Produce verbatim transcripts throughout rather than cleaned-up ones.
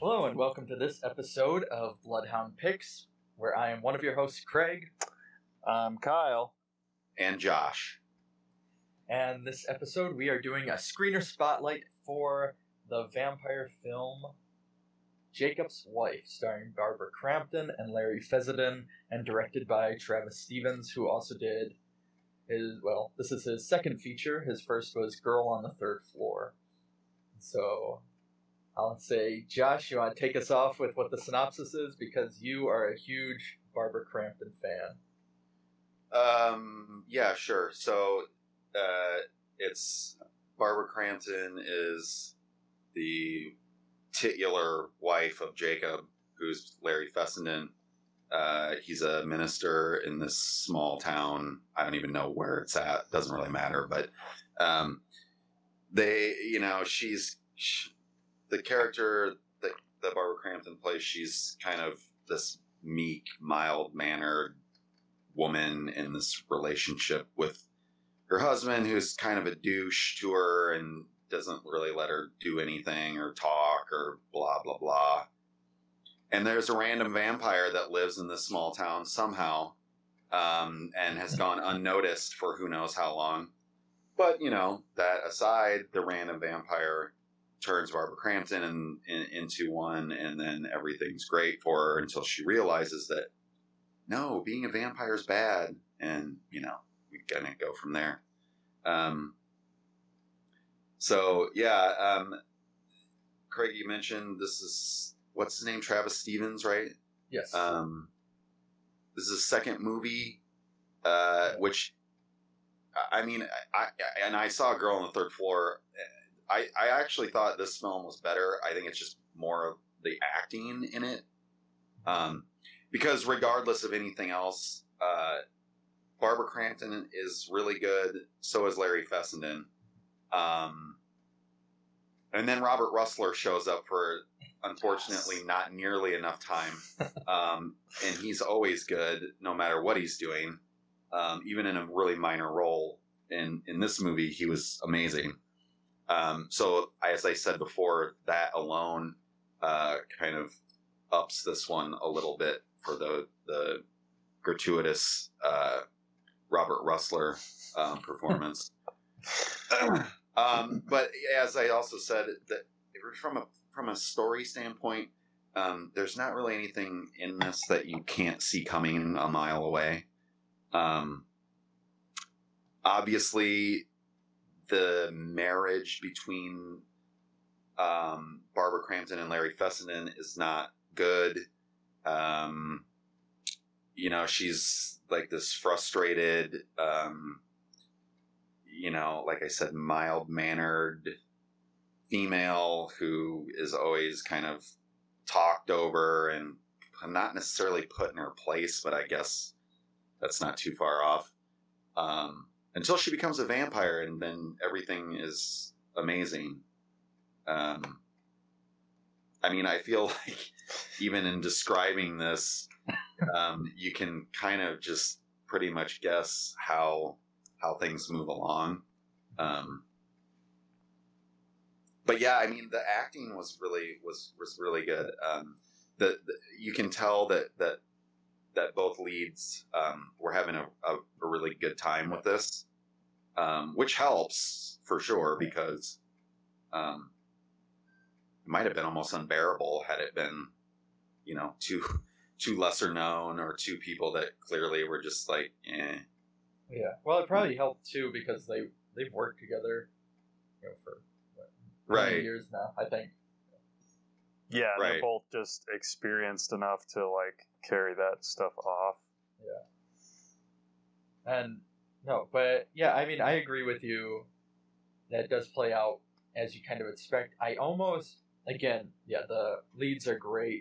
Hello and welcome to this episode of Bloodhound Picks, where I am one of your hosts, Craig. I'm Kyle. And Josh. And this episode we are doing a screener spotlight for the vampire film Jacob's Wife, starring Barbara Crampton and Larry Fessenden, and directed by Travis Stevens, who also did his, well, this is his second feature. His first was Girl on the Third Floor. So I'll say, Josh, you want to take us off with what the synopsis is, because you are a huge Barbara Crampton fan. Um, yeah, sure. So, uh, it's Barbara Crampton is the titular wife of Jacob, who's Larry Fessenden. Uh, he's a minister in this small town. I don't even know where it's at. Doesn't really matter. But um, they, you know, she's she, the character that, that Barbara Crampton plays. She's kind of this meek, mild-mannered woman in this relationship with her husband, who's kind of a douche to her and doesn't really let her do anything or talk or blah, blah, blah. And there's a random vampire that lives in this small town somehow, um, and has gone unnoticed for who knows how long. But, you know, that aside, the random vampire turns Barbara Crampton in, in, into one, and then everything's great for her until she realizes that, no, being a vampire is bad. And, you know, we're going to go from there. Um, so, yeah, um, Craig, you mentioned this is, what's his name? Travis Stevens, right? Yes. Um, this is his second movie, uh, which, I mean, I, I and I saw Girl on the Third Floor. I, I actually thought this film was better. I think it's just more of the acting in it. Um, because regardless of anything else, uh, Barbara Crampton is really good. So is Larry Fessenden. Um, and then Robert Russler shows up for, unfortunately, not nearly enough time. Um, and he's always good, no matter what he's doing. Um, even in a really minor role. In, in this movie, he was amazing. Um, so, as I said before, that alone uh, kind of ups this one a little bit for the the gratuitous uh, Robert Russler um, performance. um, but as I also said, that from a from a story standpoint, um, there's not really anything in this that you can't see coming a mile away. Um, obviously, the marriage between um, Barbara Crampton and Larry Fessenden is not good. Um, you know, she's like this frustrated, um, you know, like I said, mild-mannered female who is always kind of talked over and not necessarily put in her place, but I guess that's not too far off. Um, until she becomes a vampire, and then everything is amazing. Um, I mean, I feel like even in describing this, um, you can kind of just pretty much guess how how things move along. Um, but yeah, I mean, the acting was really was was really good. Um, the, the you can tell that that that both leads um, were having a, a, a really good time with this, um, which helps for sure, because um, it might have been almost unbearable had it been, you know, two two lesser known or two people that clearly were just like, eh. Yeah. Well, it probably helped too, because they they've worked together, you know, for what, right years now, I think. Yeah, right. They're both just experienced enough to like carry that stuff off. Yeah. And no, but yeah, I mean, I agree with you. That does play out as you kind of expect. I almost, again, yeah, the leads are great.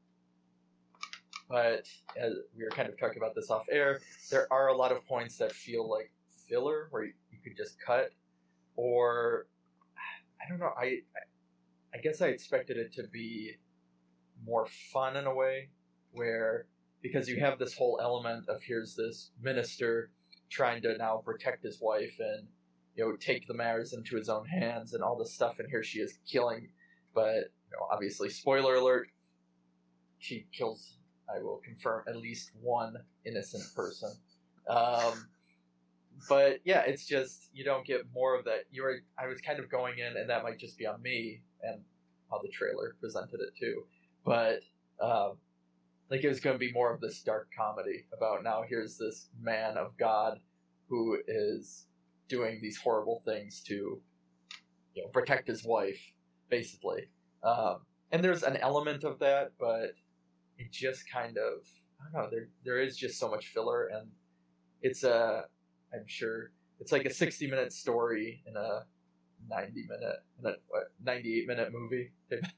But as we were kind of talking about this off air, there are a lot of points that feel like filler, where you, you could just cut. Or, I don't know, I, I I guess I expected it to be more fun in a way, where, because you have this whole element of here's this minister trying to now protect his wife and, you know, take the matters into his own hands and all this stuff, and here she is killing. but you know, obviously, spoiler alert, she kills, I will confirm, at least one innocent person. Um, but yeah, it's just, you don't get more of that. You were, I was kind of going in, and that might just be on me and how the trailer presented it too. But um, like it was going to be more of this dark comedy about now here's this man of God who is doing these horrible things to, you know, protect his wife, basically. Um, and there's an element of that, but it just kind of, I don't know, there there is just so much filler, and it's a, I'm sure, it's like a sixty minute story in a ninety minute, in a what, ninety-eight minute movie.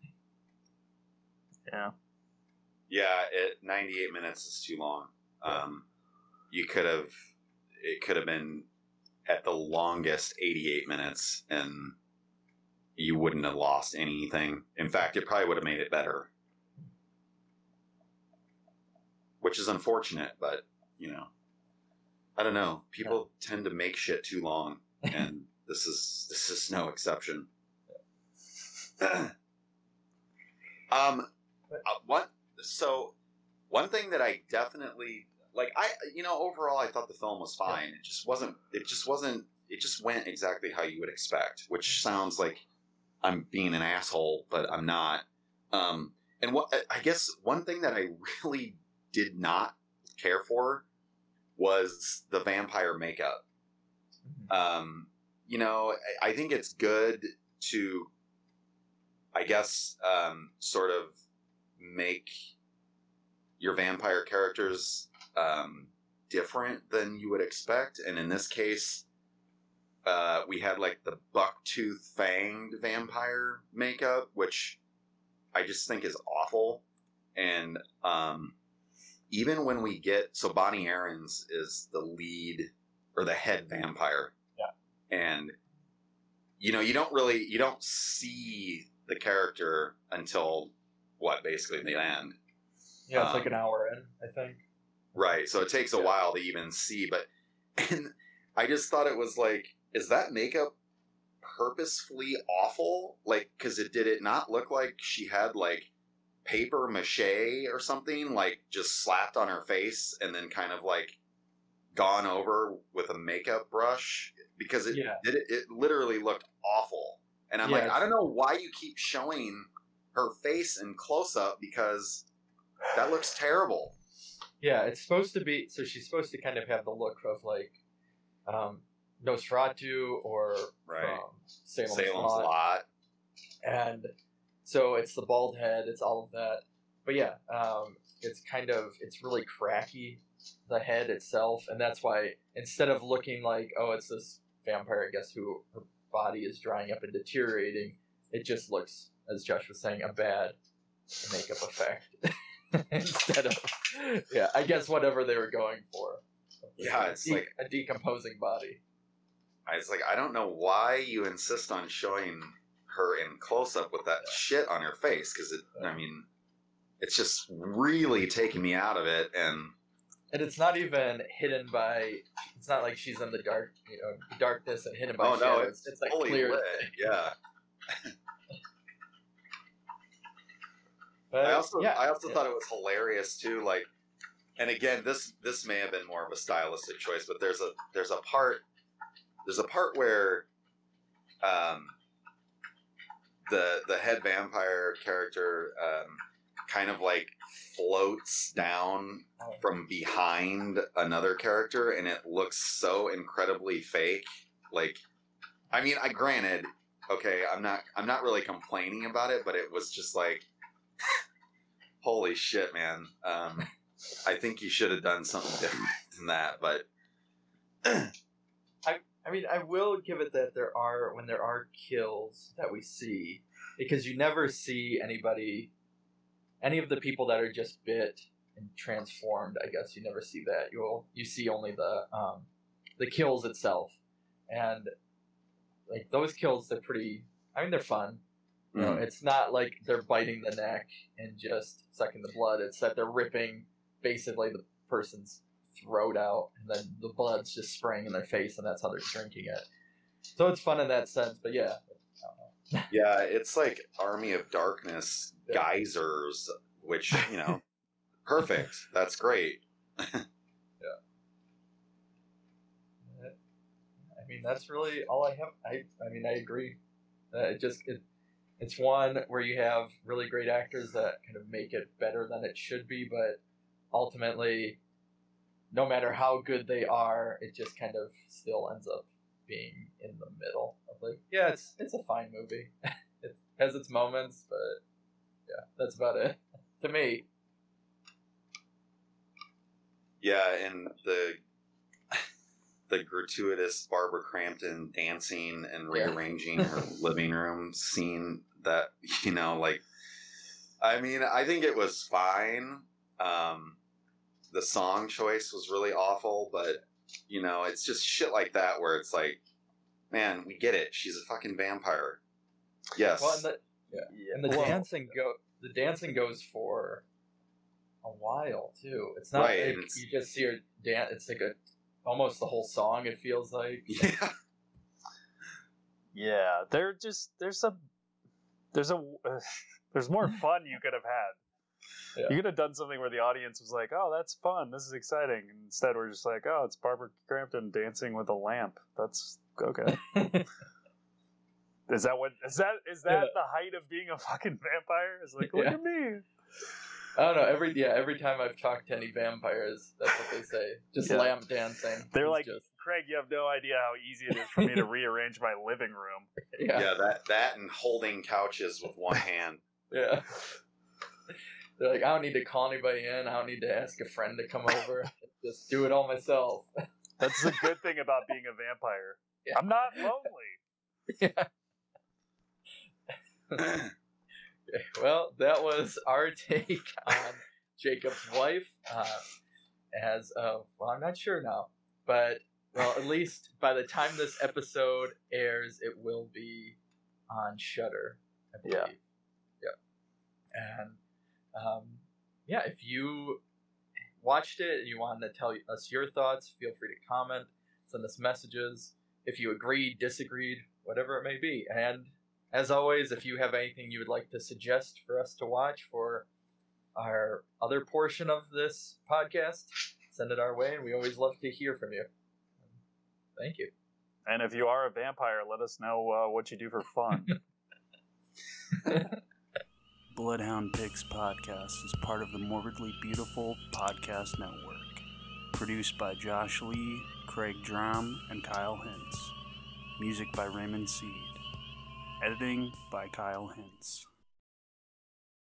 Yeah. Yeah, it, ninety-eight minutes is too long. Um, you could have, it could have been at the longest eighty-eight minutes, and you wouldn't have lost anything. In fact, it probably would have made it better. Which is unfortunate, but, you know, I don't know. People yeah. tend to make shit too long, and this is this is no exception. um, uh, what? So, one thing that I definitely like, I you know, overall, I thought the film was fine. Yeah. It just wasn't. It just wasn't. It just went exactly how you would expect, which sounds like I'm being an asshole, but I'm not. Um, and what I guess one thing that I really did not care for was the vampire makeup. Um, you know, I think it's good to, I guess, um, sort of make your vampire characters um, different than you would expect. And in this case, uh, we had like the buck-tooth fanged vampire makeup, which I just think is awful. And um, even when we get, so Bonnie Aarons is the lead or the head vampire. Yeah. And, you know, you don't really, you don't see the character until what, basically the end. Yeah, it's um, like an hour in, I think. Right. So it takes a yeah. while to even see, but, and I just thought it was like, is that makeup purposefully awful? Like, cause it, did it not look like she had like paper mache or something, like just slapped on her face and then kind of like gone over with a makeup brush? Because it yeah. it, it literally looked awful. And I'm yeah, like, I don't know why you keep showing her face in close up, because that looks terrible. Yeah, it's supposed to be, so she's supposed to kind of have the look of like um, Nosferatu or right. from Salem's, Salem's Lot. Lot. And so it's the bald head, it's all of that. But yeah, um, it's kind of, it's really cracky, the head itself. And that's why instead of looking like, oh, it's this vampire, I guess, who her body is drying up and deteriorating, it just looks, as Josh was saying, a bad makeup effect. Instead of, yeah, I guess whatever they were going for. Yeah, it's de- like a decomposing body. I was like, I don't know why you insist on showing her in close up with that shit on her face, because it, I mean, it's just really taking me out of it, and and it's not even hidden by. It's not like she's in the dark, you know, darkness and hidden by oh, shadows. No, it's, it's like fully clear. Lit. Yeah. But, I also, yeah, I also yeah. thought it was hilarious too. Like, and again, this this may have been more of a stylistic choice, but there's a there's a part there's a part where, um, the the head vampire character, um, kind of like floats down from behind another character, and it looks so incredibly fake. Like, I mean, I granted, okay, I'm not I'm not really complaining about it, but it was just like, holy shit, man. Um, I think you should have done something different than that, but I I mean, I will give it that there are, when there are kills that we see, because you never see anybody, any of the people that are just bit and transformed, I guess you never see that. You'll you see only the um, the kills itself, and like those kills, they're pretty. I mean, they're fun. You know, it's not like they're biting the neck and just sucking the blood. It's that they're ripping basically the person's throat out, and then the blood's just spraying in their face, and that's how they're drinking it. So it's fun in that sense, but yeah. Yeah, it's like Army of Darkness Yeah. geysers, which, you know, perfect. That's great. I mean, that's really all I have. I, I mean, I agree. Uh, it just it, it's one where you have really great actors that kind of make it better than it should be, but ultimately, no matter how good they are, it just kind of still ends up being in the middle of like, yeah, it's it's a fine movie. It has its moments, but yeah, that's about it to me. Yeah, and the the gratuitous Barbara Crampton dancing and Yeah. rearranging her living room scene that, you know, like, I mean, I think it was fine. Um, the song choice was really awful, but, you know, it's just shit like that where it's like, man, we get it. She's a fucking vampire. Yes. Well, and the, yeah. Yeah. and the Well, dancing go the dancing goes for a while too. It's not Right, like and it's- you just see her dance. It's like a almost the whole song. It feels like. Yeah. yeah, they're just there's a there's a uh, there's more fun you could have had. Yeah. You could have done something where the audience was like, "Oh, that's fun. This is exciting." And instead, we're just like, "Oh, it's Barbara Crampton dancing with a lamp. That's okay." Is that what is that is that Yeah. the height of being a fucking vampire? It's like, look Yeah. at me. I don't know. Every yeah, every time I've talked to any vampires, that's what they say. Just Yeah. lamp dancing. They're It's like, just, Craig, you have no idea how easy it is for me to rearrange my living room. yeah, Yeah, that, that and holding couches with one hand. yeah. They're like, I don't need to call anybody in. I don't need to ask a friend to come over. Just do it all myself. That's the good thing about being a vampire. Yeah. I'm not lonely. Yeah. Well, that was our take on Jacob's Wife. Uh, as of, well, I'm not sure now, but well, at least by the time this episode airs, it will be on Shudder, I believe. Yeah. Yeah. And um, yeah, if you watched it and you want to tell us your thoughts, feel free to comment, send us messages. If you agreed, disagreed, whatever it may be, and as always, if you have anything you would like to suggest for us to watch for our other portion of this podcast, send it our way, and we always love to hear from you. Thank you. And if you are a vampire, let us know uh, what you do for fun. Bloodhound Pigs podcast is part of the Morbidly Beautiful Podcast Network. Produced by Josh Lee, Craig Drum, and Kyle Hintz. Music by Raymond Seed. Editing by Kyle Hintz.